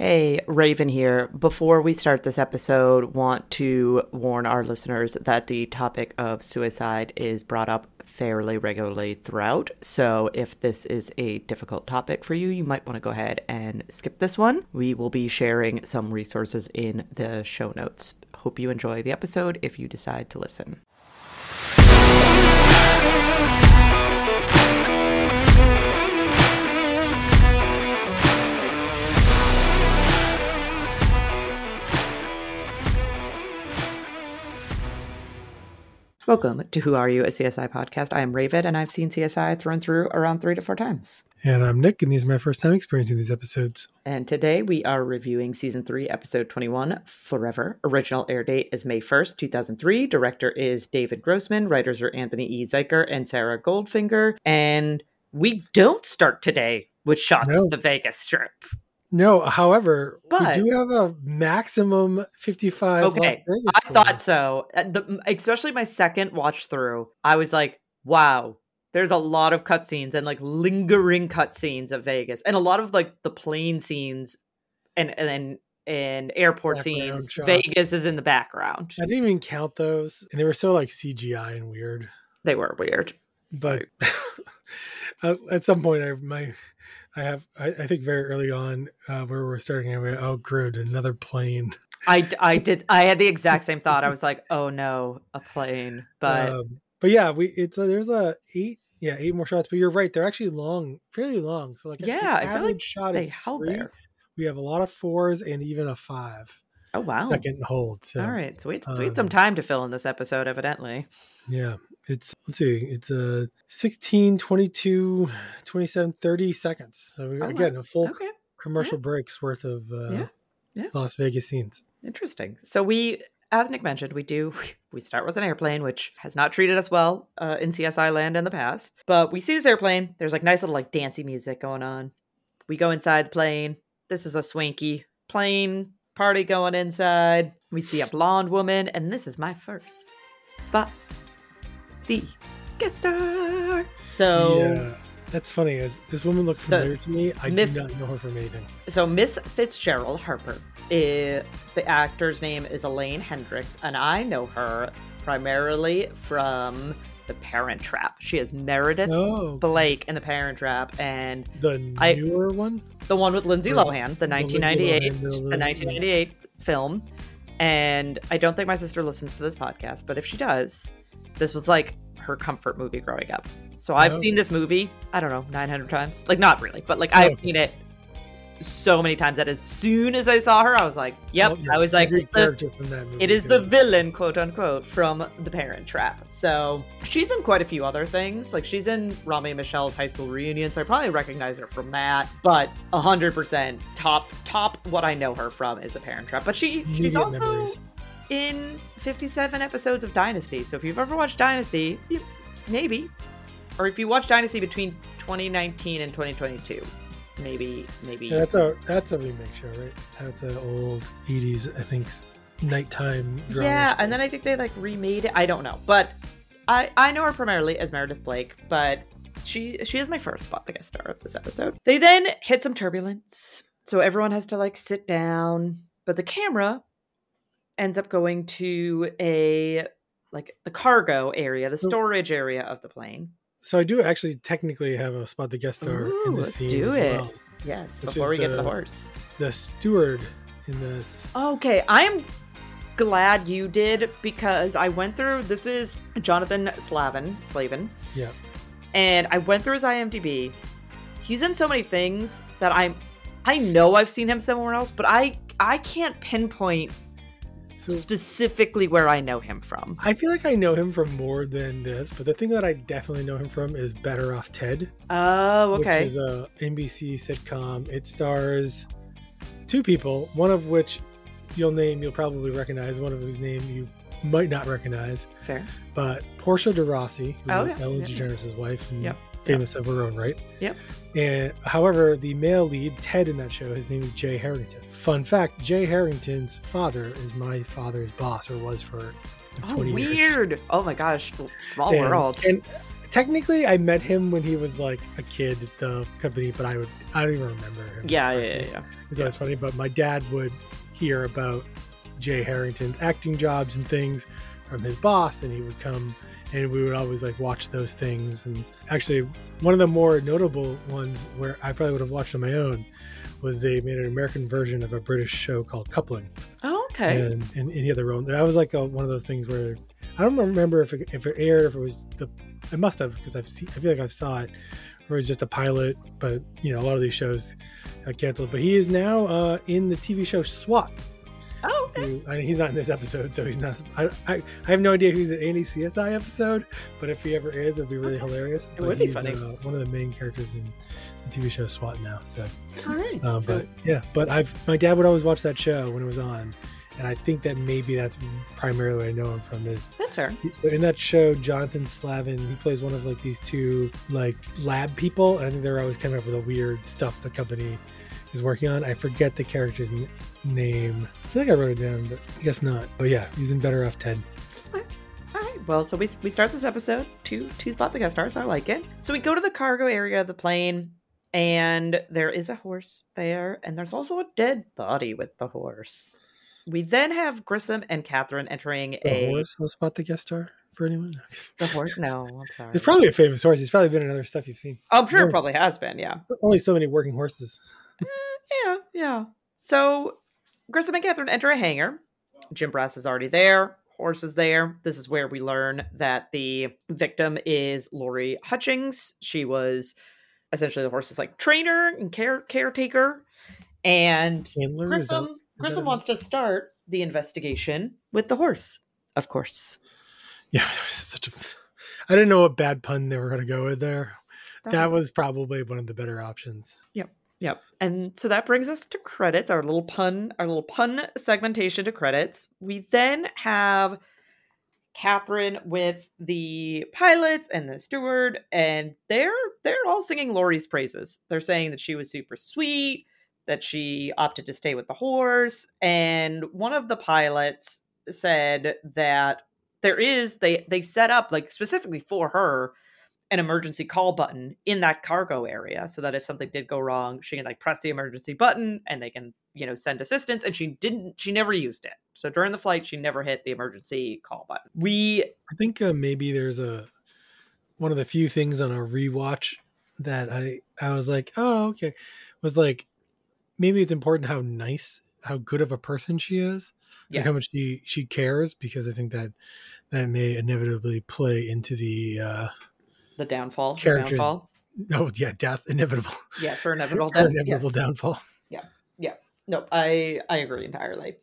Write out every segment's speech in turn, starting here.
Hey, Raven here. Before we start this episode, want to warn our listeners that the topic of suicide is brought up fairly regularly throughout. So if this is a difficult topic for you, you might want to go ahead and skip this one. We will be sharing some resources in the show notes. Hope you enjoy the episode if you decide to listen. Welcome to Who Are You, a CSI podcast. I am Raven, and I've seen CSI thrown through around 3 to 4 times. And I'm Nick, and these are my first time experiencing these episodes. And today we are reviewing Season 3, Episode 21, Forever. Original air date is May 1st, 2003. Director is David Grossman. Writers are Anthony E. Zuiker and Sarah Goldfinger. And we don't start today with shots of the Vegas Strip. No, however, we do have a maximum 55. Okay, I thought so. Especially my second watch through, I was like, wow, there's a lot of cutscenes and like lingering cutscenes of Vegas. And a lot of like the plane scenes and airport background scenes. shots. Vegas is in the background. I didn't even count those. And they were so like CGI and weird. They were weird. But at some point, I think very early on where we're starting, great, another plane. I had the exact same thought. I was like, oh no, a plane. But yeah, there's eight more shots. But you're right, they're actually fairly long. So like I feel like shot they is held 3. there. We have a lot of 4s and even a 5. Oh wow, second hold. So, all right, so we had some time to fill in this episode, evidently. Yeah. It's 16, 22, 27, 30 seconds. So again, a full commercial break's worth of Las Vegas scenes. Interesting. So as Nick mentioned, we start with an airplane, which has not treated us well in CSI land in the past. But we see this airplane. There's like nice little like dancey music going on. We go inside the plane. This is a swanky plane party going inside. We see a blonde woman, and this is my first spot. The guest star. So yeah, that's funny. As this woman looked familiar to me, I do not know her from anything. So Miss Fitzgerald Harper, the actor's name is Elaine Hendricks, and I know her primarily from The Parent Trap. She is Meredith Blake in The Parent Trap, and the newer one, the one with Lindsay Lohan, the 1998 film. And I don't think my sister listens to this podcast, but if she does, this was like her comfort movie growing up. So I've seen this movie, I don't know, 900 times. Like, not really, but like I've seen it so many times that as soon as I saw her, I was like, yep. I was like, it is the villain, quote unquote, from The Parent Trap. So she's in quite a few other things. Like she's in Rami and Michelle's high school reunion. So I probably recognize her from that. But 100% top what I know her from is The Parent Trap. But she's also in 57 episodes of Dynasty. So if you've ever watched Dynasty, maybe. Or if you watched Dynasty between 2019 and 2022, maybe. Yeah, that's a remake show, right? That's an old 80s, I think, nighttime drama. Yeah, show. And then I think they like remade it. I don't know. But I know her primarily as Meredith Blake, but she is my first spot, the guest star of this episode. They then hit some turbulence. So everyone has to like sit down. But the camera ends up going to the cargo area, the storage area of the plane. So I do actually technically have a spot the guest star in this scene as well. Yes, before we get to the horse. The steward in this. Okay, I'm glad you did, because I went through, this is Jonathan Slavin. Yeah. And I went through his IMDb. He's in so many things that I know I've seen him somewhere else, but I can't pinpoint specifically where I know him from. I feel like I know him from more than this, but the thing that I definitely know him from is Better Off Ted. Oh, okay. Which is a NBC sitcom. It stars 2 people, one of which you'll probably recognize, one of whose name you might not recognize. Fair. But Portia de Rossi, who is Ellen DeGeneres' wife and famous of her own right. Yep. And however, the male lead, Ted, in that show, his name is Jay Harrington. Fun fact, Jay Harrington's father is my father's boss, or was for 20 years. Weird. Oh my gosh. Small world. And technically, I met him when he was like a kid at the company, but I don't even remember him. Yeah. It's always funny, but my dad would hear about Jay Harrington's acting jobs and things from his boss, and he would come and we would always like watch those things. And actually, one of the more notable ones where I probably would have watched on my own was they made an American version of a British show called Coupling. Oh, okay. And any other role. That was like one of those things where I don't remember if it aired, if it was it must have, because I feel like I saw it, or it was just a pilot. But a lot of these shows got canceled. But he is now in the TV show SWAT. Oh, okay. He's not in this episode, so he's not. I have no idea if he's in any CSI episode, but if he ever is, it'd be really hilarious. It would be funny. One of the main characters in the TV show SWAT now. So, all right. But my dad would always watch that show when it was on, and I think that maybe that's primarily what I know him from. That's fair. So in that show, Jonathan Slavin, he plays one of like these two like lab people, and I think they're always coming up with a weird stuff the company is working on. I forget the character's name. I feel like I wrote it down, but I guess not. But yeah, he's in Better Off Ted. Okay. All right. Well, so we start this episode to spot the guest stars. I like it. So we go to the cargo area of the plane, and there is a horse there, and there's also a dead body with the horse. We then have Grissom and Catherine entering the horse. Let's spot the guest star for anyone. The horse? No, I'm sorry. It's probably a famous horse. He's probably been in other stuff you've seen. I'm sure it probably has been. Yeah. Only so many working horses. Yeah. So Grissom and Catherine enter a hangar. Jim Brass is already there. Horse is there. This is where we learn that the victim is Lori Hutchings. She was essentially the horse's like trainer and caretaker. And Grissom wants to start the investigation with the horse, of course. Yeah, it was I didn't know what bad pun they were going to go with there. That was probably one of the better options. Yep. And so that brings us to credits, our little pun segmentation to credits. We then have Catherine with the pilots and the steward, and they're all singing Lori's praises. They're saying that she was super sweet, that she opted to stay with the horse, and one of the pilots said that they set up like specifically for her an emergency call button in that cargo area so that if something did go wrong, she can like press the emergency button and they can, send assistance. And she never used it. So during the flight, she never hit the emergency call button. I think maybe there's one of the few things on a rewatch that I was like, oh, okay. Was like, maybe it's important how good of a person she is. Yes. Like how much she cares, because I think that may inevitably play into the downfall. Characters. Oh, yeah, death, inevitable. Yes, her inevitable death. Inevitable downfall. Yeah. No, I agree entirely.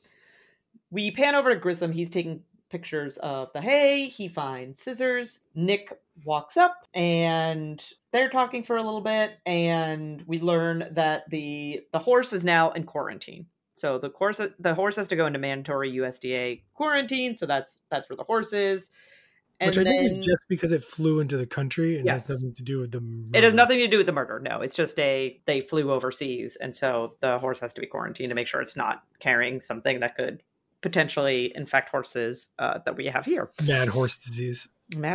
We pan over to Grissom. He's taking pictures of the hay. He finds scissors. Nick walks up, and they're talking for a little bit, and we learn that the horse is now in quarantine. So the horse has to go into mandatory USDA quarantine. So that's where the horse is. And which I think is just because it flew into the country and has nothing to do with the murder. It has nothing to do with the murder. No, it's just they flew overseas. And so the horse has to be quarantined to make sure it's not carrying something that could potentially infect horses that we have here. Mad horse disease.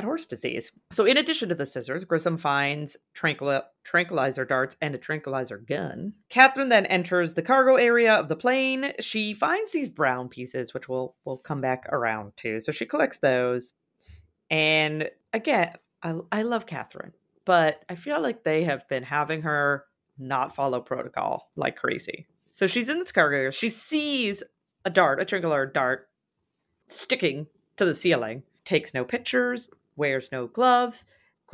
So in addition to the scissors, Grissom finds tranquilizer darts and a tranquilizer gun. Catherine then enters the cargo area of the plane. She finds these brown pieces, which we'll come back around to. So she collects those. And again, I love Catherine, but I feel like they have been having her not follow protocol like crazy. So she's in this cargo area. She sees a triangular dart sticking to the ceiling, takes no pictures, wears no gloves,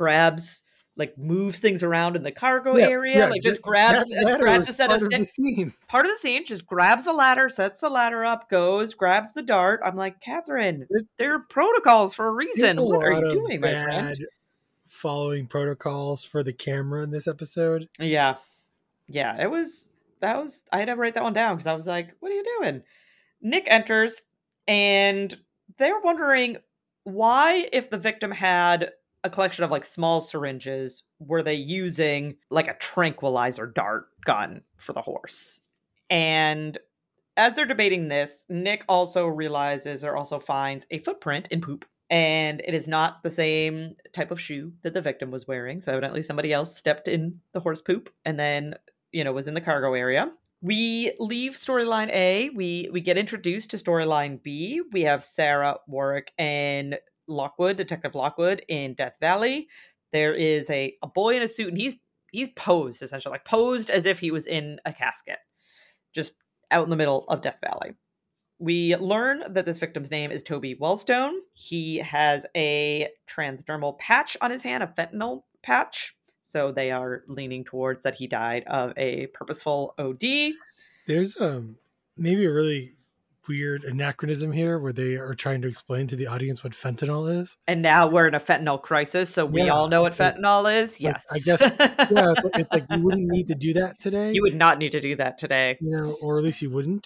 moves things around in the cargo area, just grabs a set of sticks. Part of the scene, just grabs a ladder, sets the ladder up, grabs the dart. I'm like, Catherine, there are protocols for a reason. What are you doing, my friend? Following protocols for the camera in this episode. Yeah, that was. I had to write that one down because I was like, what are you doing? Nick enters, and they're wondering why, if the victim had a collection of small syringes, were they using a tranquilizer dart gun for the horse? And as they're debating this, Nick also finds a footprint in poop And it is not the same type of shoe that the victim was wearing. So evidently somebody else stepped in the horse poop and then, was in the cargo area. We leave storyline A. We get introduced to storyline B. We have Sarah, Warwick, and Lockwood, Detective Lockwood, in Death Valley. There is a boy in a suit, and he's posed, essentially, like posed as if he was in a casket, just out in the middle of Death Valley. We learn that this victim's name is Toby Wellstone. He has a transdermal patch on his hand, a fentanyl patch. So they are leaning towards that he died of a purposeful OD. There's maybe a really weird anachronism here where they are trying to explain to the audience what fentanyl is. And now we're in a fentanyl crisis, so we all know what fentanyl is. Yes. I guess, yeah, it's like you wouldn't need to do that today. You would not need to do that today. Or at least you wouldn't.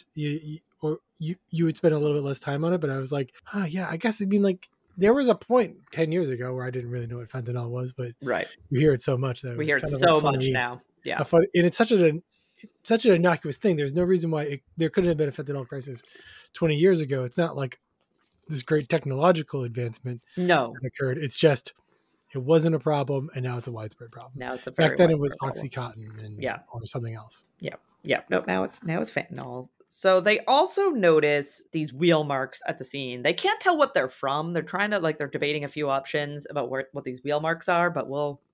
You would spend a little bit less time on it, but I was like, yeah, I guess like there was a point 10 years ago where I didn't really know what fentanyl was, but right. You hear it so much that we hear it so much now. Yeah. And it's such an innocuous thing. There's no reason why there couldn't have been a fentanyl crisis 20 years ago. It's not like this great technological advancement that occurred. It's just, it wasn't a problem, and now it's a widespread problem. Now it's a very back then it was problem. OxyContin or something else. Yeah. No, now it's fentanyl. So they also notice these wheel marks at the scene. They can't tell what they're from. They're trying to they're debating a few options about what these wheel marks are, but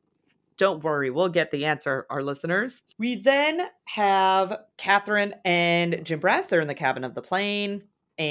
don't worry, we'll get the answer, our listeners. We then have Catherine and Jim Brass. They're in the cabin of the plane,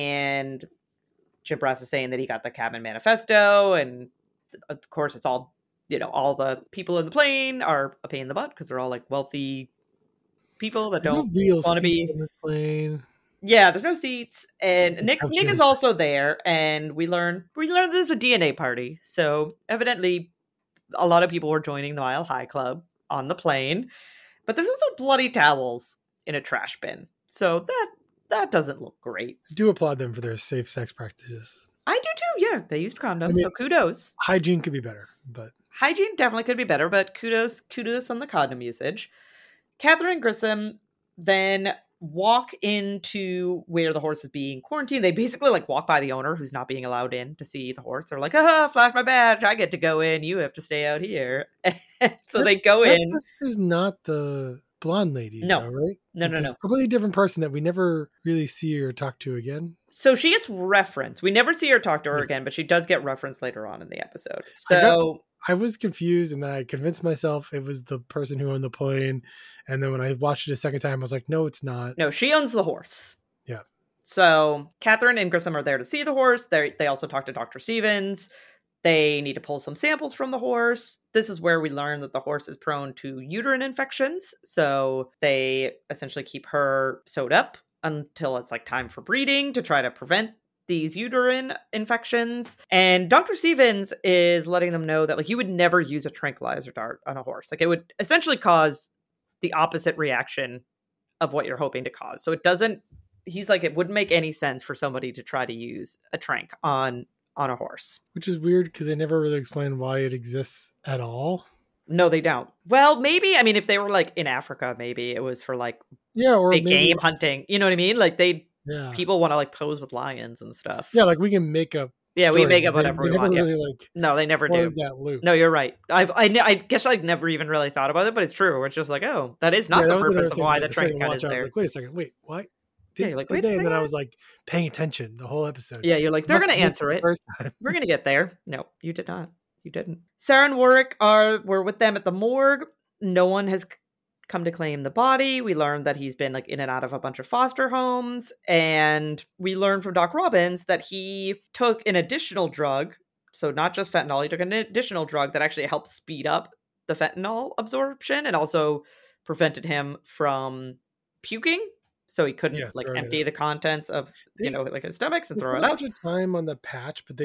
and Jim Brass is saying that he got the cabin manifesto, and of course it's all, all the people in the plane are a pain in the butt because they're all wealthy people that don't want to be in this plane. Yeah, there's no seats, and Nick is also there, and we learn there's a DNA party. So evidently, a lot of people were joining the Mile High Club on the plane, but there's also bloody towels in a trash bin. So that doesn't look great. I do applaud them for their safe sex practices. I do too. Yeah, they used condoms, so kudos. Hygiene could be better, but hygiene definitely could be better, but kudos on the condom usage. Catherine and Grissom then walk into where the horse is being quarantined. They basically walk by the owner who's not being allowed in to see the horse. They're like, flash my badge. I get to go in. You have to stay out here. So they go in. This is not the blonde lady. No, though, right? No. A completely different person that we never really see or talk to again. So she gets referenced. We never see her talk to her again, but she does get referenced later on in the episode. So I was confused, and then I convinced myself it was the person who owned the plane. And then when I watched it a second time, I was like, no, it's not. No, she owns the horse. Yeah. So Catherine and Grissom are there to see the horse. They also talk to Dr. Stevens. They need to pull some samples from the horse. This is where we learn that the horse is prone to uterine infections. So they essentially keep her sewed up until it's time for breeding to try to prevent these uterine infections. And Dr. Stevens is letting them know that you would never use a tranquilizer dart on a horse. It would essentially cause the opposite reaction of what you're hoping to cause. So he's like, it wouldn't make any sense for somebody to try to use a tranq on a horse. Which is weird because they never really explain why it exists at all. No, they don't. Well, maybe, if they were in Africa, maybe it was for or big game hunting. You know what I mean? People want to pose with lions and stuff. Yeah, we can make up. Yeah, we make up whatever we want. Really, no, they never do. That loop? No, you're right. I guess I never even really thought about it, but it's true. It's just that is not the purpose of why the tranq gun is there. I was wait a second, wait, what? Wait a second. And then I was paying attention the whole episode. Yeah, you're they're going to answer it. First time. We're going to get there. No, you did not. You didn't. Sarah and Warwick were with them at the morgue. No one has come to claim the body. We learned that he's been in and out of a bunch of foster homes. And we learned from Doc Robbins that he took an additional drug. So not just fentanyl, he took an additional drug that actually helped speed up the fentanyl absorption and also prevented him from puking. So he couldn't empty the contents of, his stomachs and throw it up. There's a time on the patch, but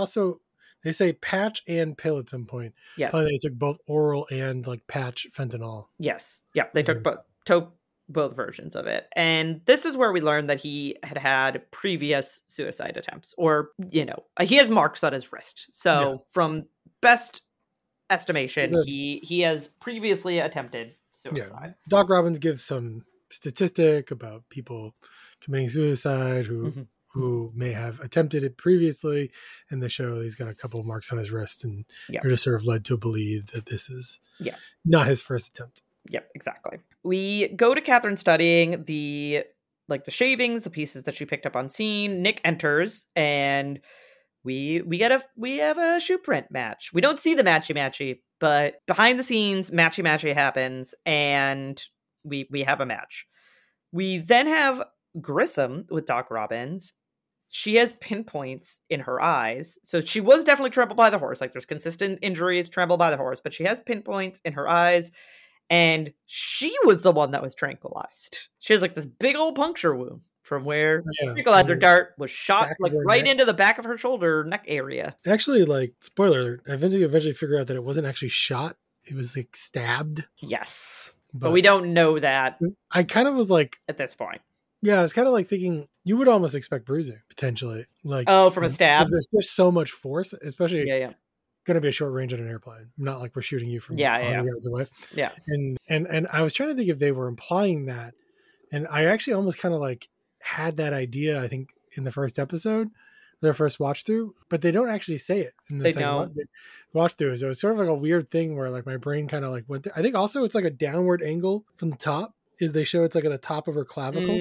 they say patch and pill at some point. Yes. Probably they took both oral and patch fentanyl. Yes. Yeah. They took both versions of it. And this is where we learned that he had previous suicide attempts or, he has marks on his wrist. So from best estimation, he has previously attempted suicide. Yeah. Doc Robbins gives some statistic about people committing suicide who who may have attempted it previously in the show. He's got a couple of marks on his wrist, and Yeah. they're just sort of led to believe that this is Yeah. not his first attempt. Yep, exactly. We go to Catherine studying the shavings, the pieces that she picked up on scene. Nick enters, and we have a shoe print match. We don't see the matchy, but behind the scenes, matchy happens, and we have a match. We then have Grissom with Doc Robbins. She has pinpoints in her eyes. So she was definitely trampled by the horse. Like, there's consistent injuries, trampled by the horse, but she has pinpoints in her eyes. And she was the one that was tranquilized. She has like this big old puncture wound from where the tranquilizer dart was shot like right into the back of her shoulder neck area. Actually, like, spoiler, I eventually figure out that it wasn't actually shot. It was like stabbed. Yes. But we don't know that. I kind of was like, at this point. Yeah, I was kind of like thinking you would almost expect bruising potentially. Like, from a stab. There's just so much force, especially going to be a short range on an airplane. Not like we're shooting you from 100 yards away. Yeah. And I was trying to think if they were implying that. And I actually almost kind of like had that idea, I think, in the first episode, their first watch through, but they don't actually say it in the second watch through. So it's sort of like a weird thing where like my brain kind of like went there. I think also it's like a downward angle from the top. Is they show it's like at the top of her clavicle.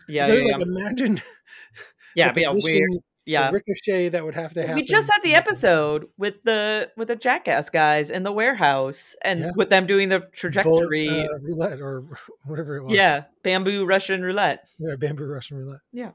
Imagine it'd be a weird the ricochet that would have to happen. We just had the episode with the Jackass guys in the warehouse and with them doing the trajectory roulette or whatever it was. Yeah, bamboo Russian roulette. Yeah, bamboo Russian roulette. Yeah.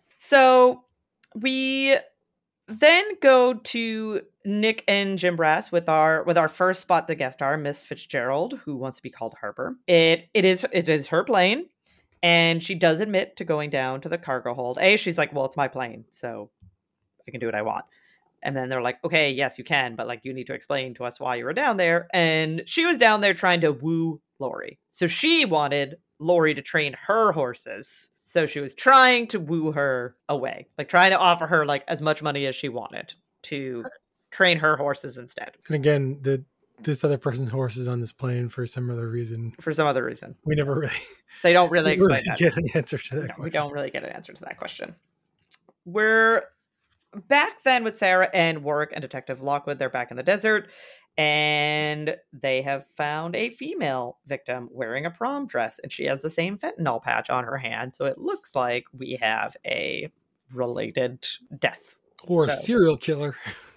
So we then go to Nick and Jim Brass with our first spot, the guest star, Miss Fitzgerald, who wants to be called Harper. It is her plane, and she does admit to going down to the cargo hold. She's like, well, it's my plane, so I can do what I want. And then they're like, okay, yes, you can, but like you need to explain to us why you were down there. And she was down there trying to woo Lori. So she wanted Lori to train her horses. So she was trying to woo her away, like trying to offer her like as much money as she wanted to train her horses instead. And again, this other person's horse is on this plane for some other reason. We never really. They don't really explain that. Get an answer to that question. We don't really get an answer to that question. We're back then with Sarah and Warwick and Detective Lockwood. They're back in the desert. And they have found a female victim wearing a prom dress, and she has the same fentanyl patch on her hand. So it looks like we have a related death. Or a serial killer.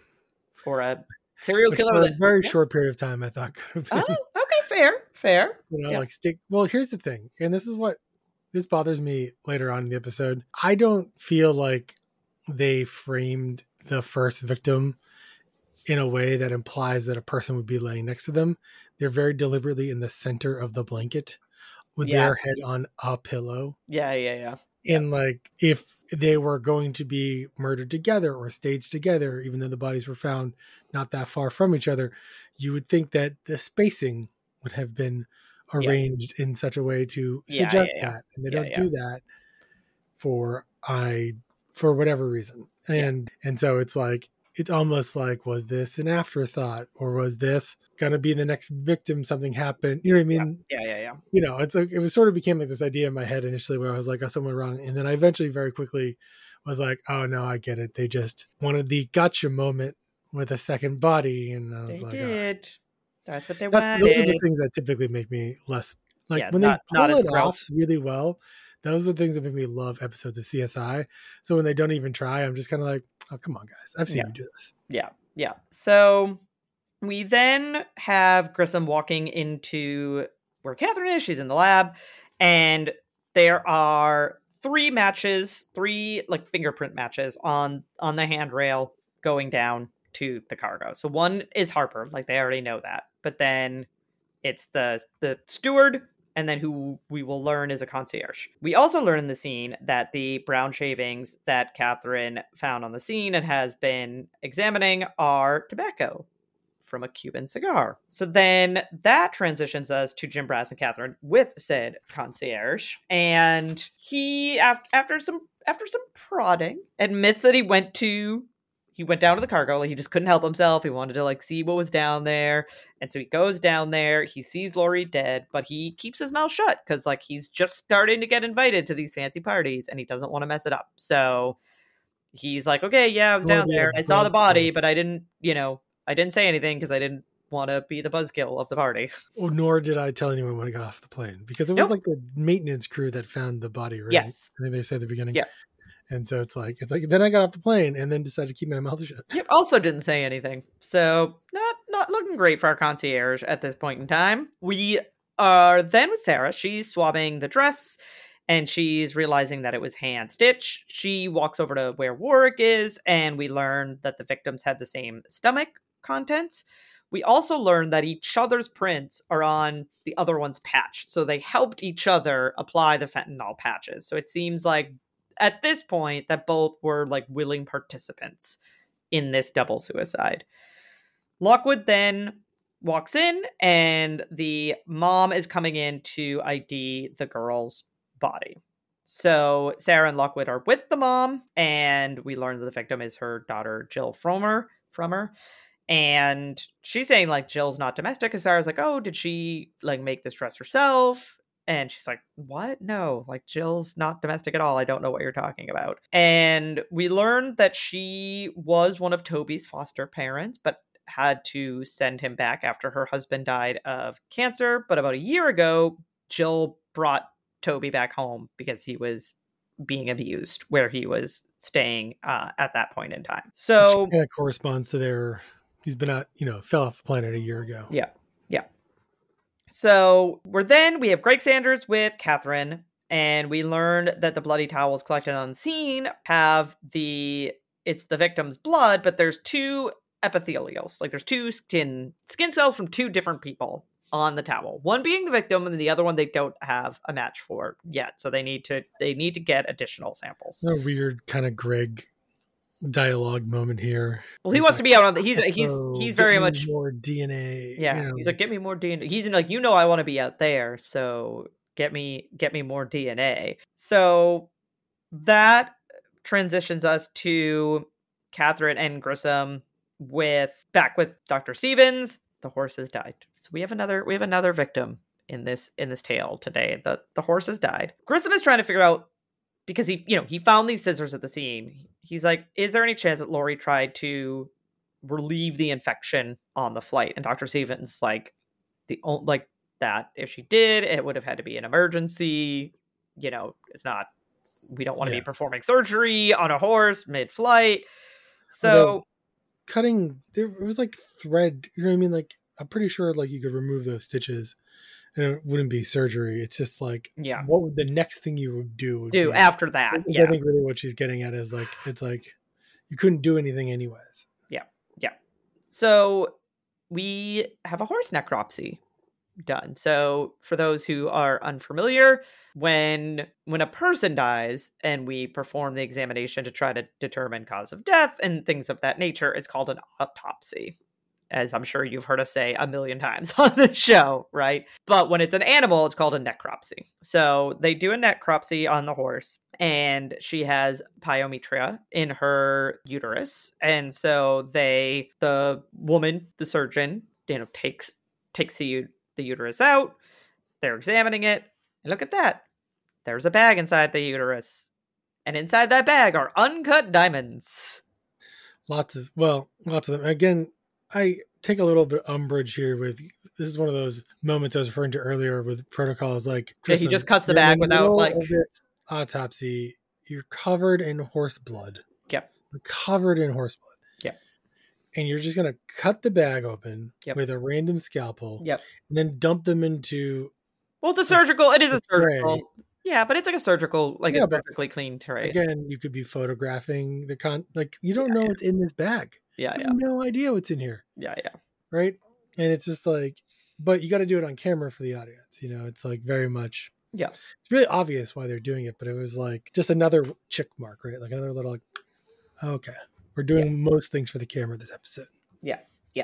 Or a serial killer. For a very short period of time, I thought could have been. Oh, okay, fair. Well, here's the thing. And this bothers me later on in the episode. I don't feel like they framed the first victim in a way that implies that a person would be laying next to them. They're very deliberately in the center of the blanket with their head on a pillow. Yeah. And like, if they were going to be murdered together or staged together, even though the bodies were found not that far from each other, you would think that the spacing would have been arranged in such a way to suggest that. And they don't do that for whatever reason. And so it's like, it's almost like, was this an afterthought, or was this going to be the next victim? Something happened. You know what I mean? Yeah. You know, it's like, it was sort of became like this idea in my head initially where I was like, oh, something wrong. And then I eventually very quickly was like, oh no, I get it. They just wanted the gotcha moment with a second body. And I was That's what they wanted. Those are the things that typically make me less like when they pull it off really well. Those are the things that make me love episodes of CSI. So when they don't even try, I'm just kind of like, oh, come on, guys. I've seen you do this. Yeah. So we then have Grissom walking into where Catherine is. She's in the lab. And there are three like fingerprint matches on the handrail going down to the cargo. So one is Harper. Like, they already know that. But then it's the steward, and then who we will learn is a concierge. We also learn in the scene that the brown shavings that Catherine found on the scene and has been examining are tobacco from a Cuban cigar. So then that transitions us to Jim Brass and Catherine with said concierge. And he, after some prodding, admits that he went down to the cargo. Like, he just couldn't help himself. He wanted to like see what was down there. And so he goes down there. He sees Lori dead, but he keeps his mouth shut because like he's just starting to get invited to these fancy parties and he doesn't want to mess it up. So he's like, okay, yeah, I was down there. I saw the body, but I didn't say anything because I didn't want to be the buzzkill of the party. Well, nor did I tell anyone when I got off the plane, because it was like the maintenance crew that found the body, right? Yes. I think they said at the beginning. Yeah. And so it's like then I got off the plane and then decided to keep my mouth shut. Yep. Also didn't say anything. So not looking great for our concierge at this point in time. We are then with Sarah. She's swabbing the dress and she's realizing that it was hand stitched. She walks over to where Warwick is, and we learn that the victims had the same stomach contents. We also learned that each other's prints are on the other one's patch. So they helped each other apply the fentanyl patches. So it seems like at this point that both were like willing participants in this double suicide. Lockwood then walks in, and the mom is coming in to ID the girl's body. So Sarah and Lockwood are with the mom, and we learn that the victim is her daughter, Jill Frommer. And she's saying like Jill's not domestic, because Sarah's like, oh, did she like make this dress herself? And she's like, what? No, like Jill's not domestic at all. I don't know what you're talking about. And we learned that she was one of Toby's foster parents, but had to send him back after her husband died of cancer. But about a year ago, Jill brought Toby back home because he was being abused where he was staying at that point in time. So it corresponds to he's been fell off the planet a year ago. Yeah. So we have Greg Sanders with Catherine, and we learned that the bloody towels collected on the scene it's the victim's blood, but there's two epithelials. Like there's two skin cells from two different people on the towel. One being the victim, and the other one they don't have a match for yet. So they need to get additional samples. A weird kind of Greg dialogue moment here. Well, he wants to be out on the he's very much more DNA. Yeah. He's like, get me more DNA. He's like, I want to be out there, so get me more DNA. So that transitions us to Catherine and Grissom back with Dr. Stevens. The horse has died. So we have another victim in this tale today. The horse has died. Grissom is trying to figure out, because he found these scissors at the scene. He's like, is there any chance that Lori tried to relieve the infection on the flight? And Dr. Stevens like that if she did, it would have had to be an emergency. It's not. We don't want to be performing surgery on a horse mid-flight. So it was like thread. You know what I mean? Like I'm pretty sure like you could remove those stitches and it wouldn't be surgery. It's just like, what would the next thing you would do after that? I think really what she's getting at is like, it's like you couldn't do anything anyways. Yeah. So we have a horse necropsy done. So for those who are unfamiliar, when a person dies and we perform the examination to try to determine cause of death and things of that nature, it's called an autopsy, as I'm sure you've heard us say a million times on the show, right? But when it's an animal, it's called a necropsy. So they do a necropsy on the horse, and she has pyometria in her uterus. And so the woman, the surgeon, takes the uterus out. They're examining it. And look at that. There's a bag inside the uterus. And inside that bag are uncut diamonds. Lots of them. Again, I take a little bit umbrage here with, this is one of those moments I was referring to earlier with protocols. Like, he just cuts the bag without like this autopsy. You're covered in horse blood. Yep. You're covered in horse blood. Yep. And you're just gonna cut the bag open with a random scalpel. Yep. And then dump them into. Well, it's a surgical. It is a surgical. Tray. Yeah, but it's like a surgical, like a perfectly clean tray. Again, you could be photographing like you don't know what's in this bag. Yeah, I have no idea what's in here. Yeah. Right? And it's just like, but you got to do it on camera for the audience. It's like very much. Yeah. It's really obvious why they're doing it, but it was like just another check mark, right? Like another little, like, okay, we're doing most things for the camera this episode. Yeah.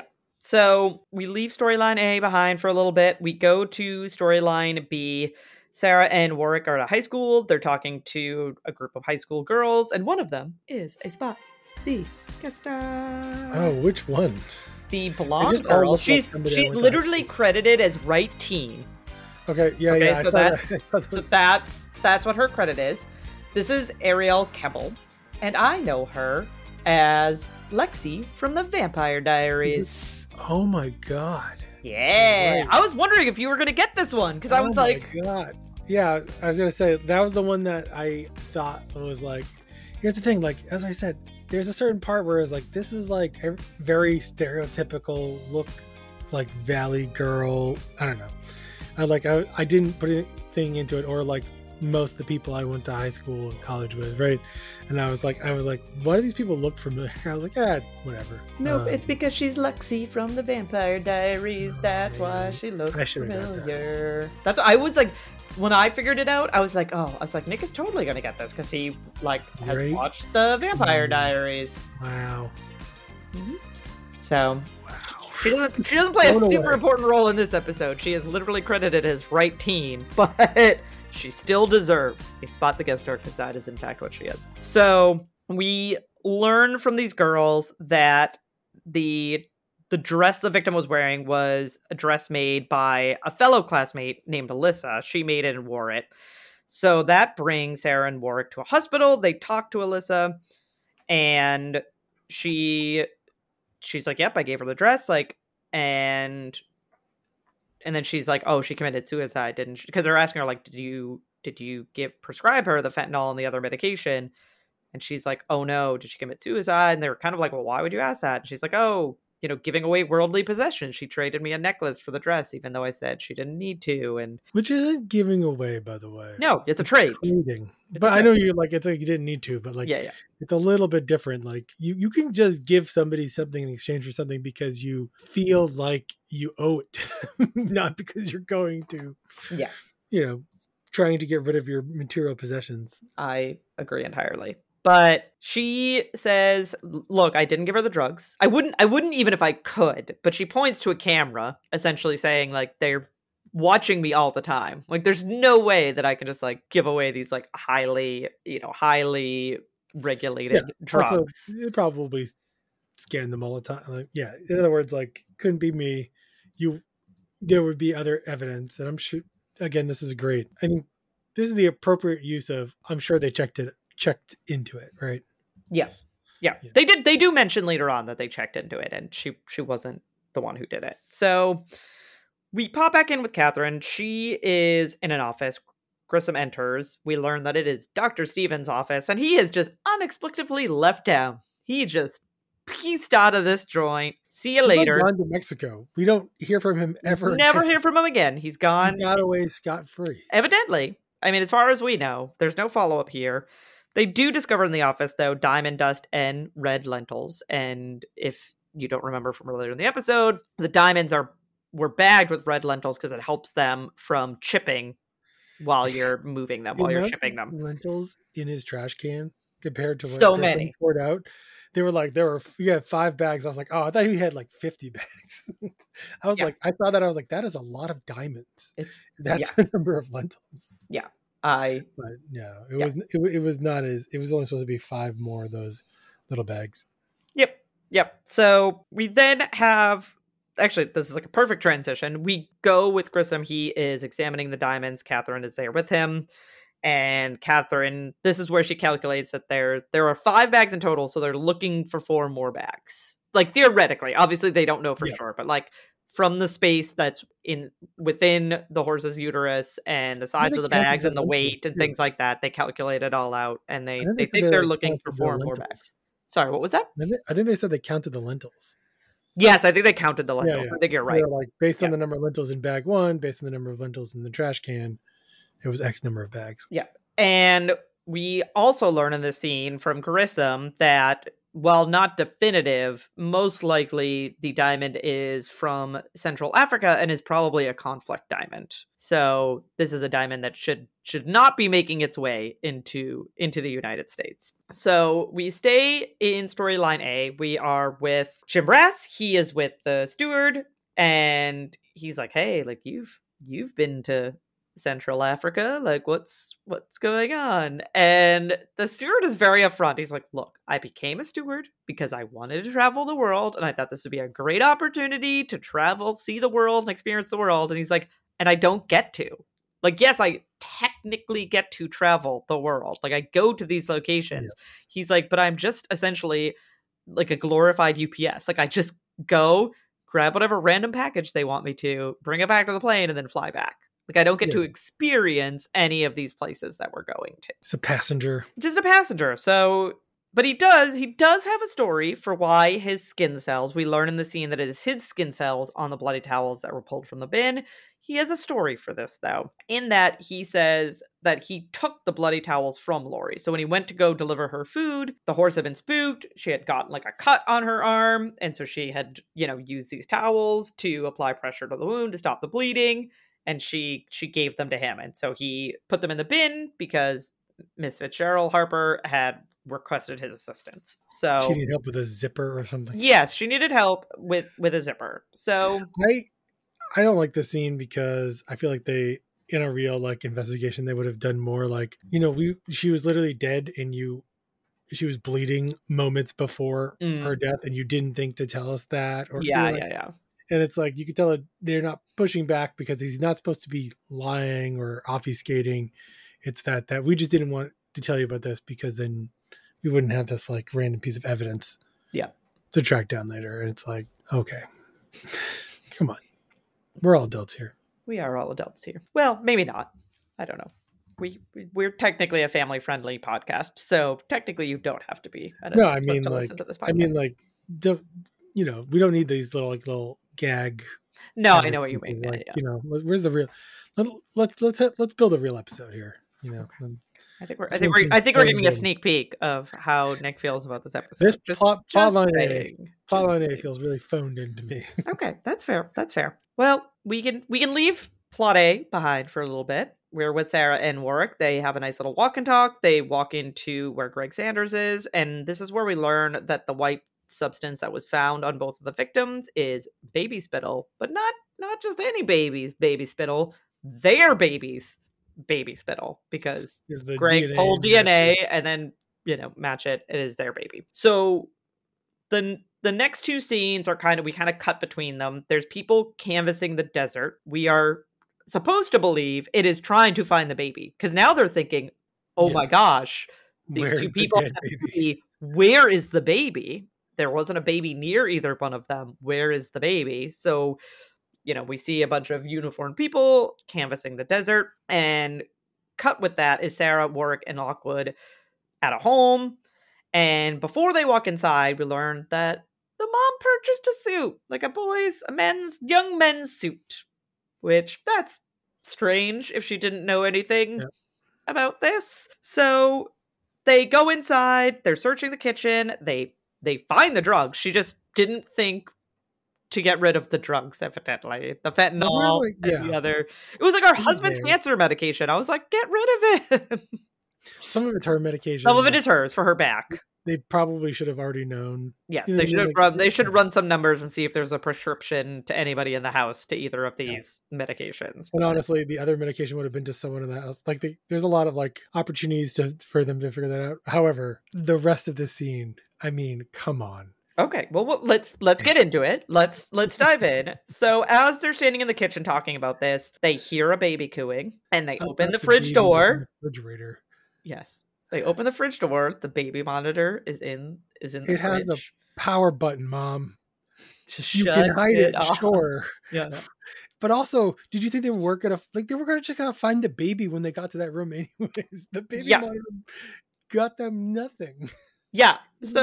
So we leave storyline A behind for a little bit. We go to storyline B. Sarah and Warwick are at a high school. They're talking to a group of high school girls, and one of them is a Spot the guest star. Oh, which one? The blonde girl. She's literally credited as right teen. Okay, yeah. So that's what her credit is. This is Ariel Kebbel. And I know her as Lexi from the Vampire Diaries. Oh my god. Yeah. Right. I was wondering if you were going to get this one because I was like, oh my god. Yeah, I was gonna say that was the one that I thought was like. Here's the thing, like as I said, there's a certain part where it's like this is like a very stereotypical look, like Valley girl. I don't know. I didn't put anything into it, or like most of the people I went to high school and college with, right? And I was like, why do these people look familiar? I was like, whatever. Nope, it's because she's Lexi from the Vampire Diaries. That's why she looks familiar. That's I was like, when I figured it out, I was like, Nick is totally gonna get this because he like has watched the Vampire Diaries. Wow. Mm-hmm. So. Wow. She doesn't play a super important role in this episode. She is literally credited as right teen, but she still deserves a spot the guest star because that is in fact what she is. So we learn from these girls that the dress the victim was wearing was a dress made by a fellow classmate named Alyssa. She made it and wore it. So that brings Sarah and Warwick to a hospital. They talk to Alyssa, and she's like, yep, I gave her the dress, like, and then she's like, oh, she committed suicide, didn't she? Because they're asking her, like, did you prescribe her the fentanyl and the other medication? And she's like, oh no, did she commit suicide? And they were kind of like, well, why would you ask that? And she's like, oh, giving away worldly possessions. She traded me a necklace for the dress, even though I said she didn't need to. And which isn't giving away, by the way. No, it's a trade. Trading. But I know you like it's like you didn't need to, but like yeah. It's a little bit different. Like you can just give somebody something in exchange for something because you feel like you owe it to them, not because you're going to trying to get rid of your material possessions. I agree entirely. But she says, look, I didn't give her the drugs. I wouldn't even if I could. But she points to a camera, essentially saying, like, they're watching me all the time. Like, there's no way that I can just, like, give away these, like, highly regulated drugs. Also, it probably scan them all the time. Like, yeah, in other words, like, couldn't be me. There would be other evidence. And I'm sure, again, this is great. I mean, this is the appropriate use of, I'm sure they checked into it, right? Yeah. They do mention later on that they checked into it, and she wasn't the one who did it. So we pop back in with Catherine. She is in an office. Grissom enters. We learn that it is Dr. Stevens' office, and he is just inexplicably left down. He just pieced out of this joint. See you later. He's gone to Mexico. We don't hear from him ever. Never hear from him again. He's gone. He got away scot-free. Evidently. I mean, as far as we know, there's no follow-up here. They do discover in the office, though, diamond dust and red lentils. And if you don't remember from earlier in the episode, the diamonds were bagged with red lentils because it helps them from chipping while you're moving them, while you're shipping them. Lentils in his trash can compared to what so many poured out. They were like, you had 5 bags. I was like, oh, I thought he had like 50 bags. I was like, I thought that. I was like, that is a lot of diamonds. That's the number of lentils. Yeah. It was not as, it was only supposed to be 5 more of those little bags. Yep. So we then have, actually, this is like a perfect transition. We go with Grissom. He is examining the diamonds. Catherine is there with him. And Catherine, this is where she calculates that there are 5 bags in total. So they're looking for 4 more bags. Like theoretically, obviously they don't know for sure, but like from the space that's within the horse's uterus and the size of the bags and the weight and things like that, they calculate it all out, and they think they're looking for 4 more bags. Sorry, what was that? I think they said they counted the lentils. Yes, I think they counted the lentils. Yeah. I think you're right. Like based on the number of lentils in bag 1, based on the number of lentils in the trash can, it was X number of bags. Yeah, and we also learn in this scene from Grissom that, while not definitive, most likely the diamond is from Central Africa and is probably a conflict diamond. So this is a diamond that should not be making its way into the United States. So we stay in storyline A. We are with Jim Brass. He is with the steward, and he's like, hey, like you've been to Central Africa, like what's going on? And the steward is very upfront. He's like, look, I became a steward because I wanted to travel the world, and I thought this would be a great opportunity to travel, see the world, and experience the world. And he's like, and I don't get to. Like, yes, I technically get to travel the world. Like, I go to these locations. Yeah. He's like, but I'm just essentially like a glorified UPS. Like, I just go, grab whatever random package they want me to, bring it back to the plane, and then fly back. Like, I don't get to experience any of these places that we're going to. It's a passenger. Just a passenger. So, but he does have a story for why his skin cells, we learn in the scene that it is his skin cells on the bloody towels that were pulled from the bin. He has a story for this, though, in that he says that he took the bloody towels from Lori. So when he went to go deliver her food, the horse had been spooked. She had gotten like a cut on her arm. And so she had, used these towels to apply pressure to the wound to stop the bleeding. And she gave them to him. And so he put them in the bin because Miss Fitzgerald Harper had requested his assistance. So she needed help with a zipper or something. Yes, she needed help with a zipper. So I don't like the scene because I feel like they, in a real like investigation, they would have done more like, she was literally dead and she was bleeding moments before her death and you didn't think to tell us that. Or yeah. And it's like, you could tell that they're not pushing back because he's not supposed to be lying or obfuscating. It's that we just didn't want to tell you about this because then we wouldn't have this like random piece of evidence to track down later. And it's like, okay, come on. We're all adults here. We are all adults here. Well, maybe not. I don't know. We're technically a family-friendly podcast, so technically you don't have to be. No, I mean, like, we don't need these little gag. No, I know what you mean. Like, where's the real? Let's build a real episode here. Okay. I think we're giving a sneak peek of how Nick feels about this episode. This plotline A feels really phoned in to me. Okay, that's fair. Well, we can leave plot A behind for a little bit. We're with Sarah and Warwick. They have a nice little walk and talk. They walk into where Greg Sanders is, and this is where we learn that the white substance that was found on both of the victims is baby spittle, but not just any baby's baby spittle. Their baby's baby spittle, because Greg pulled DNA and then match it. It is their baby. So the next two scenes are we kind of cut between them. There's people canvassing the desert. We are supposed to believe it is trying to find the baby, because now they're thinking, oh my gosh, these two people have a baby. Where is the baby? There wasn't a baby near either one of them. Where is the baby? So we see a bunch of uniformed people canvassing the desert, and cut with that is Sarah, Warwick, and Lockwood at a home. And before they walk inside, we learn that the mom purchased a suit, like a young men's suit, which that's strange if she didn't know anything about this. So they go inside, they're searching the kitchen, they find the drugs. She just didn't think to get rid of the drugs, evidently. The fentanyl and the other. It was like our husband's cancer medication. I was like, get rid of it. Some of it's her medication. Some of it is hers for her back. They probably should have already known. Yes, they should have run. They should run some numbers and see if there's a prescription to anybody in the house to either of these medications. And honestly, the other medication would have been to someone in the house. Like there's a lot of opportunities for them to figure that out. However, the rest of the scene, I mean, come on. Okay, well, let's get into it. Let's dive in. So as they're standing in the kitchen talking about this, they hear a baby cooing, and they open the fridge door. Refrigerator. Yes, they open the fridge door. The baby monitor is in the fridge. It has a power button, Mom. You can hide it off. Sure. Yeah. But also, did you think they were gonna just kind of find the baby when they got to that room? Anyways, the baby monitor got them nothing. Yeah.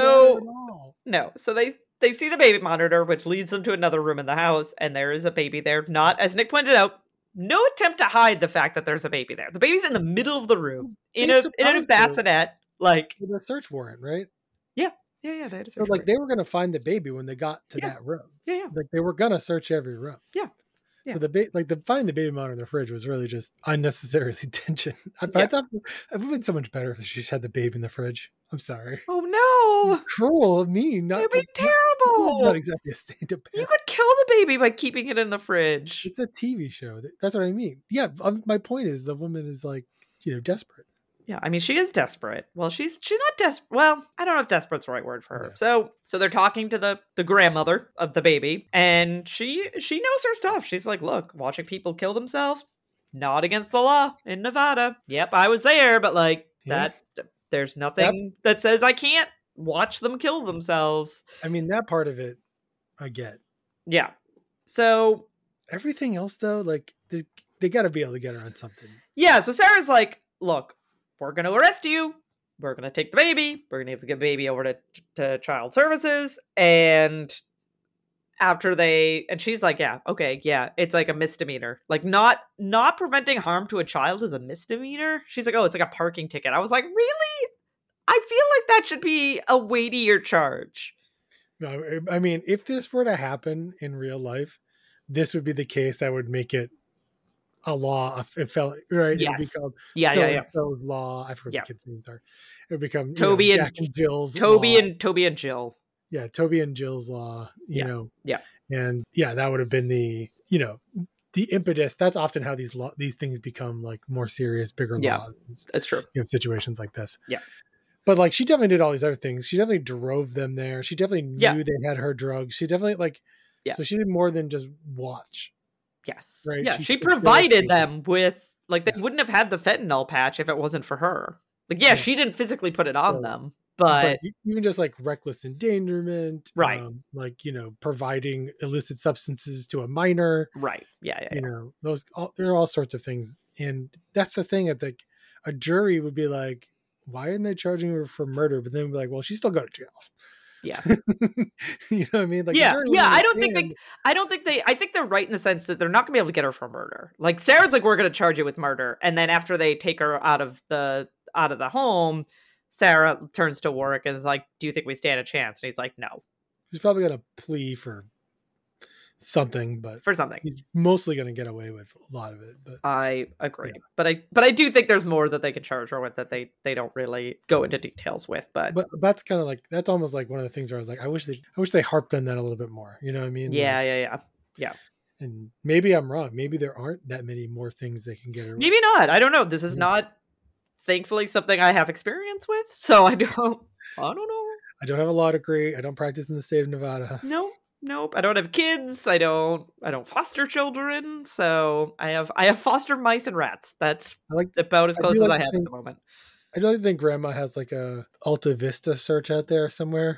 So no. So they see the baby monitor, which leads them to another room in the house, and there is a baby there. Not, as Nick pointed out, no attempt to hide the fact that there's a baby there. The baby's in the middle of the room in a bassinet, with a search warrant, right? Yeah. They had a search warrant. They were gonna find the baby when they got to that room. Yeah. Like they were gonna search every room. Yeah. So finding the baby monitor in the fridge was really just unnecessary tension. I thought it would have been so much better if she just had the baby in the fridge. I'm sorry. Oh no! Cruel of me. It'd be terrible. Not exactly a stand-up parent. You could kill the baby by keeping it in the fridge. It's a TV show. That's what I mean. Yeah, my point is the woman is desperate. Yeah, I mean, she is desperate. Well, she's not desperate. Well, I don't know if desperate's the right word for her. Yeah. So they're talking to the grandmother of the baby, and she knows her stuff. She's like, look, watching people kill themselves, not against the law in Nevada. Yep, I was there, but like that, there's nothing that says I can't watch them kill themselves. I mean, that part of it, I get. Yeah. So everything else, though, like they got to be able to get her on something. Yeah. So Sarah's like, look, we're going to arrest you. We're going to take the baby. We're going to have to get the baby over to child services. And she's like, yeah, okay, yeah, it's like a misdemeanor. Like not preventing harm to a child is a misdemeanor. She's like, oh, it's like a parking ticket. I was like, really? I feel like that should be a weightier charge. No, I mean, if this were to happen in real life, this would be the case that would make it a law. It felt right. Yes. It would become yeah. Law. I forget what the kids' names are. It would become Toby and Jill's. Toby and Jill. Yeah, Toby and Jill's law. You know. Yeah. And that would have been the impetus. That's often how these things become like more serious, bigger laws. That's true. You have situations like this. Yeah. But like she definitely did all these other things. She definitely drove them there. She definitely knew they had her drugs. She definitely so she did more than just watch. Yes. Right. Yeah. She provided them with they wouldn't have had the fentanyl patch if it wasn't for her. Like, she didn't physically put it on them, but even just like reckless endangerment, right? Providing illicit substances to a minor, right? Yeah. There are all sorts of things, and that's the thing that a jury would be like, why aren't they charging her for murder? But then be like, well, she's still going to jail. Yeah. You know what I mean? Like, I think they're right in the sense that they're not gonna be able to get her for murder. Like Sarah's like, we're gonna charge you with murder. And then after they take her out of the home, Sarah turns to Warwick and is like, do you think we stand a chance? And he's like, no. He's probably gonna plea for something, he's mostly going to get away with a lot of it. But I agree, but I do think there's more that they can charge her with that they don't really go into details with. But that's kind of like, that's almost like one of the things where I was like, I wish they harped on that a little bit more. You know what I mean? Yeah. And maybe I'm wrong. Maybe there aren't that many more things they can get her. Maybe not. I don't know. This is not, thankfully, something I have experience with, so I don't know. I don't have a law degree. I don't practice in the state of Nevada. Nope. I don't have kids. I don't foster children. So I have foster mice and rats. That's about as close as I have at the moment. I don't think Grandma has like a Alta Vista search out there somewhere.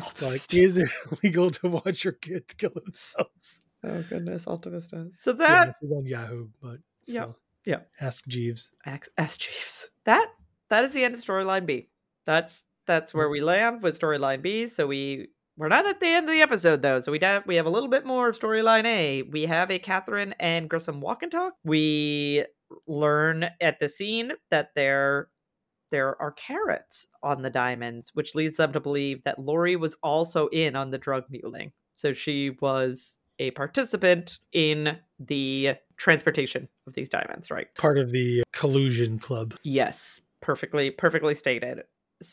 Is it illegal to watch your kids kill themselves? Oh goodness, Alta Vista. So that is on Yahoo, but yeah. Ask Jeeves. Ask Jeeves. That is the end of storyline B. That's where we land with storyline B. So we're not at the end of the episode, though, so we have a little bit more of storyline A. We have a Catherine and Grissom walk and talk. We learn at the scene that there are carrots on the diamonds, which leads them to believe that Lori was also in on the drug muling. So she was a participant in the transportation of these diamonds, right? Part of the collusion club. Yes, perfectly stated.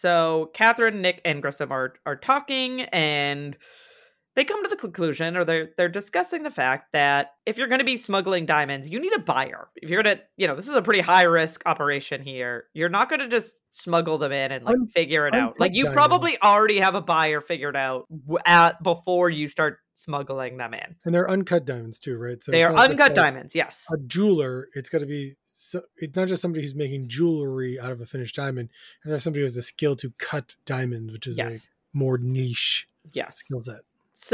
So Catherine, Nick, and Grissom are talking, and they come to the conclusion, or they're discussing the fact that if you're going to be smuggling diamonds, you need a buyer. If you're going to, this is a pretty high risk operation here. You're not going to just smuggle them in and figure it out. Like, you probably already have a buyer figured out before you start smuggling them in. And they're uncut diamonds too, right? So they are uncut diamonds. Yes. A jeweler, it's got to be. So it's not just somebody who's making jewelry out of a finished diamond. There's somebody who has the skill to cut diamonds, which is a more niche skill set.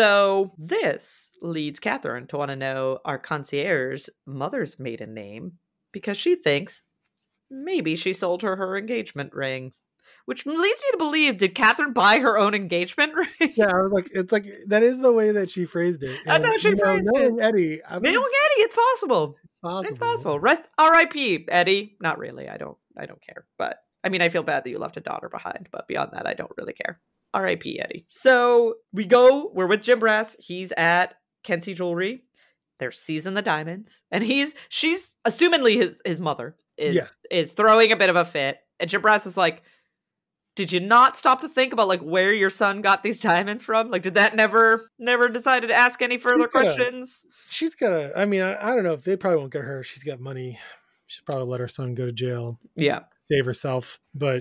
So this leads Catherine to want to know our concierge's mother's maiden name, because she thinks maybe she sold her engagement ring. Which leads me to believe, did Catherine buy her own engagement ring? Yeah, I was like, it's like, that is the way that she phrased it. That's how she phrased it. Eddie. It's possible. It's possible. Rest R.I.P. Eddie. Not really. I don't care. But I mean, I feel bad that you left a daughter behind. But beyond that, I don't really care. R.I.P. Eddie. So we're with Jim Brass. He's at Kenzie Jewelry. They're seizing the diamonds, and she's assumingly his mother is throwing a bit of a fit, and Jim Brass is like, did you not stop to think about like where your son got these diamonds from? Like, did that never decided to ask any further questions? She's got I don't know if they probably won't get her. She's got money. She'll probably let her son go to jail. Yeah. Save herself. But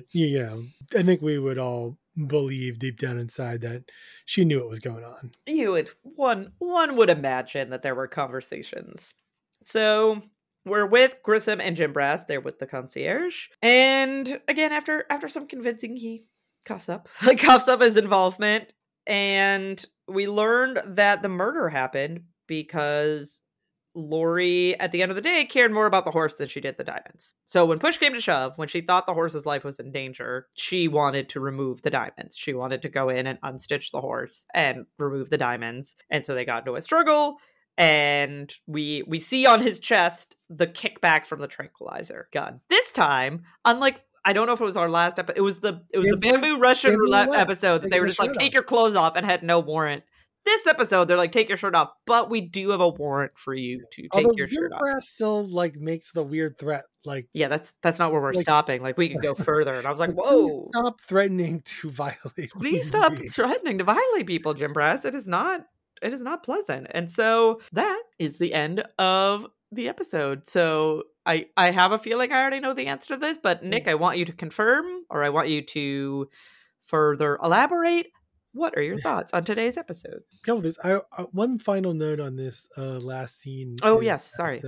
I think we would all believe deep down inside that she knew what was going on. One would imagine that there were conversations. So we're with Grissom and Jim Brass. They're with the concierge. And again, after some convincing, he coughs up. Coughs up his involvement. And we learned that the murder happened because Lori, at the end of the day, cared more about the horse than she did the diamonds. So when push came to shove, when she thought the horse's life was in danger, she wanted to remove the diamonds. She wanted to go in and unstitch the horse and remove the diamonds. And so they got into a struggle. And we see on his chest the kickback from the tranquilizer gun. This time, unlike, I don't know if it was our last episode, it was the Bamboo Russian Roulette episode that they were just like, take your clothes off, and had no warrant. This episode, they're like, take your shirt off, but we do have a warrant for you to take your shirt off. Brass still like makes the weird threat. Like, yeah, that's not where we're stopping. Like, we can go further. And I was like, whoa, stop threatening to violate. Please stop threatening to violate people, Jim Brass. It is not pleasant. And so that is the end of the episode. So I have a feeling I already know the answer to this, but Nick, I want you to confirm, or I want you to further elaborate. What are your thoughts on today's episode? One final note on this last scene. Oh, yes. Sorry.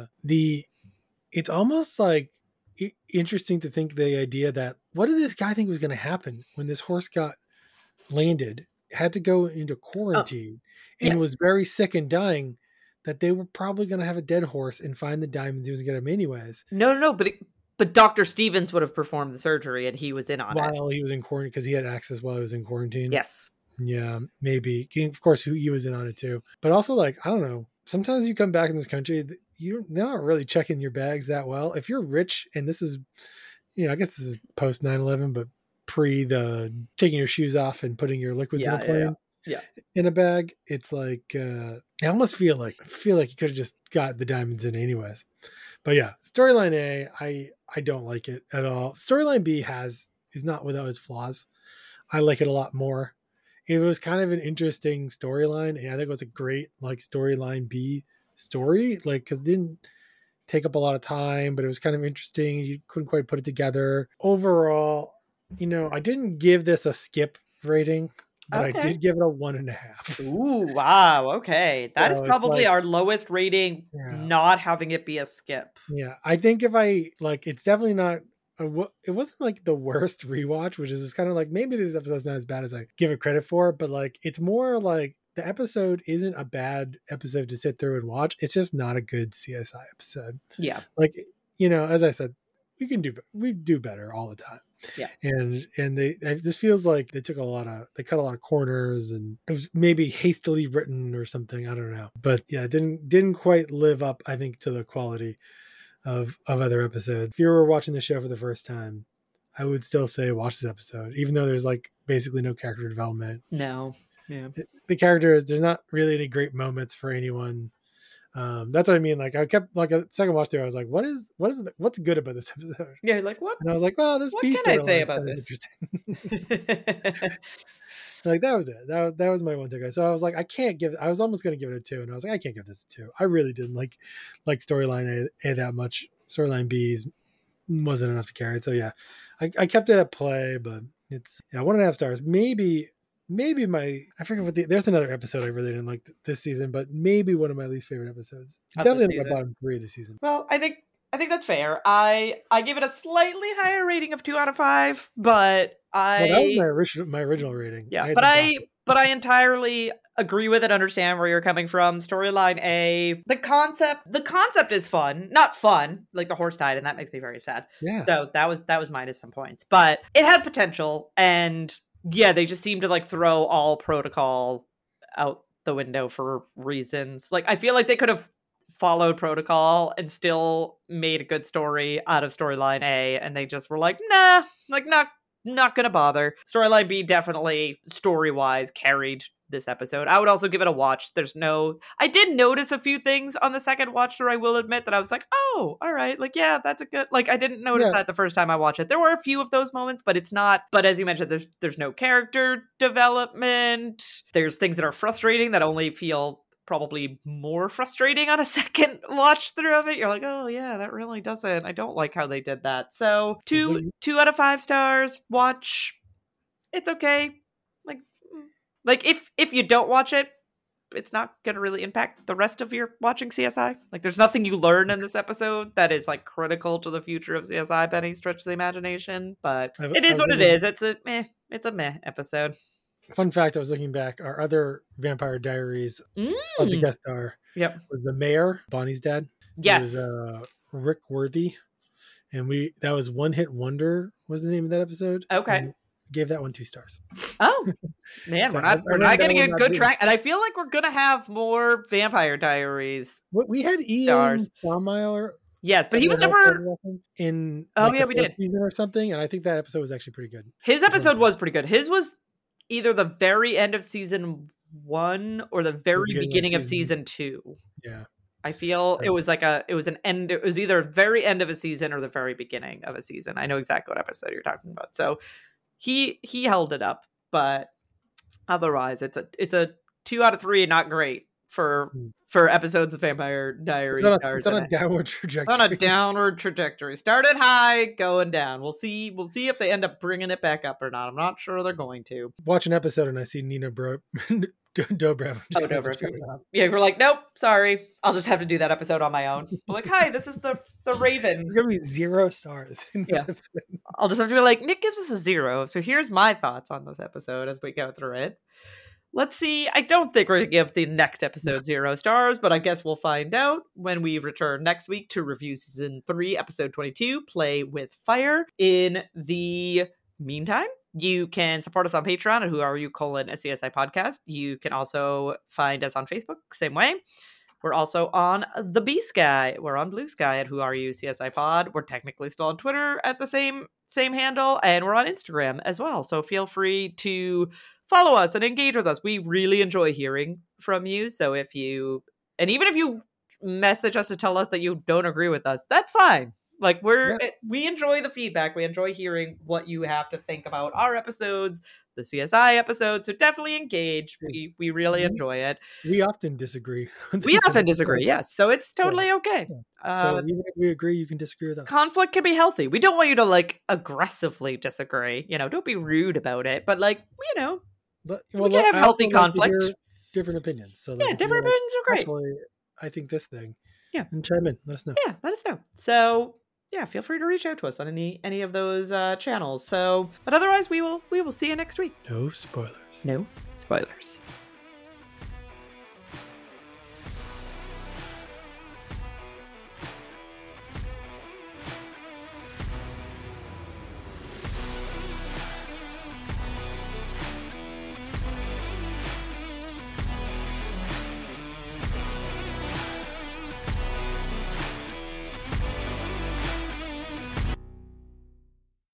It's almost like interesting to think the idea that what did this guy think was going to happen when this horse got landed, had to go into quarantine, and was very sick and dying, that they were probably going to have a dead horse and find the diamonds. He was going to get them anyways. No, but Dr. Stevens would have performed the surgery, and he was in on it. While he was in quarantine, because he had access while he was in quarantine. Yes. Yeah, maybe. Of course, he was in on it too. But also, like, I don't know. Sometimes you come back in this country, they're not really checking your bags that well. If you're rich, and this is, I guess this is post 9/11, but pre the taking your shoes off and putting your liquids in a plane. Yeah. In a bag, it's like I almost feel like you could have just got the diamonds in anyways. But yeah, storyline A, I don't like it at all. Storyline B is not without its flaws. I like it a lot more. It was kind of an interesting storyline, and I think it was a great like storyline B story, like because it didn't take up a lot of time, but it was kind of interesting. You couldn't quite put it together. Overall, I didn't give this a skip rating. But I did give it a 1.5. Ooh, wow. Okay. That is probably our lowest rating, not having it be a skip. Yeah. I think if it's definitely not, it wasn't like the worst rewatch, which is just kind of like, maybe this episode's not as bad as I give it credit for, but like, it's more like the episode isn't a bad episode to sit through and watch. It's just not a good CSI episode. Yeah. Like, as I said, we do better all the time. Yeah. And this feels like they cut a lot of corners, and it was maybe hastily written or something. I don't know. But yeah, it didn't quite live up, I think, to the quality of other episodes. If you were watching the show for the first time, I would still say watch this episode, even though there's like basically no character development. No. Yeah. The characters, there's not really any great moments for anyone. That's what I mean. Like I kept like a second watch through, I was like, what's good about this episode? Yeah, like what? And I was like, well, this what beast. What can I say about this? Interesting. Like that was it. That was my one takeaway. So I was like, I was almost going to give it a 2, and I was like, I can't give this a 2. I really didn't like storyline A that much. Storyline B wasn't enough to carry it. So yeah, I kept it at play, but it's 1.5 stars. Maybe I forget there's another episode I really didn't like this season, but maybe one of my least favorite episodes. Definitely my bottom 3 this season. Well, I think that's fair. I give it a slightly higher rating of 2 out of 5, but that was my original rating. Yeah, but I entirely agree with it. Understand where you're coming from. Storyline A, the concept is fun, not fun. Like the horse died, and that makes me very sad. Yeah. So that was minus some points, but it had potential, and yeah, they just seem to like throw all protocol out the window for reasons. Like I feel like they could have followed protocol and still made a good story out of storyline A, and they just were like, nah, like not gonna bother. Storyline B definitely story-wise carried this episode. I would also give it a watch. I did notice a few things on the second watch through, I will admit, that I was like, oh, all right, like, yeah, that's a good, like, I didn't notice that the first time I watched it. There were a few of those moments, but it's not, but as you mentioned, there's no character development. There's things that are frustrating that only feel probably more frustrating on a second watch through of it. You're like, oh yeah, that really doesn't, I don't like how they did that. So 2 out of 5 stars. Watch. It's okay. Like if you don't watch it, it's not going to really impact the rest of your watching CSI. Like, there's nothing you learn in this episode that is like critical to the future of CSI by any stretch of the imagination. But it is what it is. It's a meh episode. Fun fact: I was looking back. Our other Vampire Diaries, the guest star, was the mayor, Bonnie's dad. Yes, it was, Rick Worthy, and that was One Hit Wonder was the name of that episode. Okay. Gave that one 2 stars. Oh man, so we're not getting a good track, and I feel like we're gonna have more Vampire Diaries. We had Ian Sawmile. Yes, but he was never in. We did season or something, and I think that episode was actually pretty good. His episode was pretty good. His was either the very end of season 1 or the very beginning of season 2. Yeah. I feel it was either very end of a season or the very beginning of a season. I know exactly what episode you're talking about. So he held it up, but otherwise it's a 2 out of 3, not great for episodes of Vampire Diaries. It's on a downward trajectory. On a downward trajectory. Started high, going down. We'll see if they end up bringing it back up or not. I'm not sure they're going to. Watch an episode and I see Nina Dobrev. Yeah, we're like, nope, sorry. I'll just have to do that episode on my own. We're like, hi, this is the Raven. It's gonna be 0 stars in this episode. I'll just have to be like, Nick gives us a 0. So here's my thoughts on this episode as we go through it. Let's see. I don't think we're going to give the next episode 0 stars, but I guess we'll find out when we return next week to review season 3, episode 22, Play with Fire. In the meantime, you can support us on Patreon at WhoAreYou:*CSI podcast. You can also find us on Facebook, same way. We're also on the B Sky. We're on Blue Sky at Who Are You CSI Pod. We're technically still on Twitter at the same handle, and we're on Instagram as well. So feel free to follow us and engage with us. We really enjoy hearing from you. So even if you message us to tell us that you don't agree with us, that's fine. Like we enjoy the feedback. We enjoy hearing what you have to think about our episodes, the CSI episodes. So definitely engage. We really enjoy it. We often disagree. Yes. So it's totally okay. So even if we agree, you can disagree with us. Conflict can be healthy. We don't want you to like aggressively disagree. Don't be rude about it. But like, we can have healthy conflict. Different opinions. So different opinions are great. Actually, I think this thing. Yeah. And chime in. Let us know. Yeah, let us know. So feel free to reach out to us on any of those channels. So, but otherwise, we will see you next week. No spoilers. No spoilers.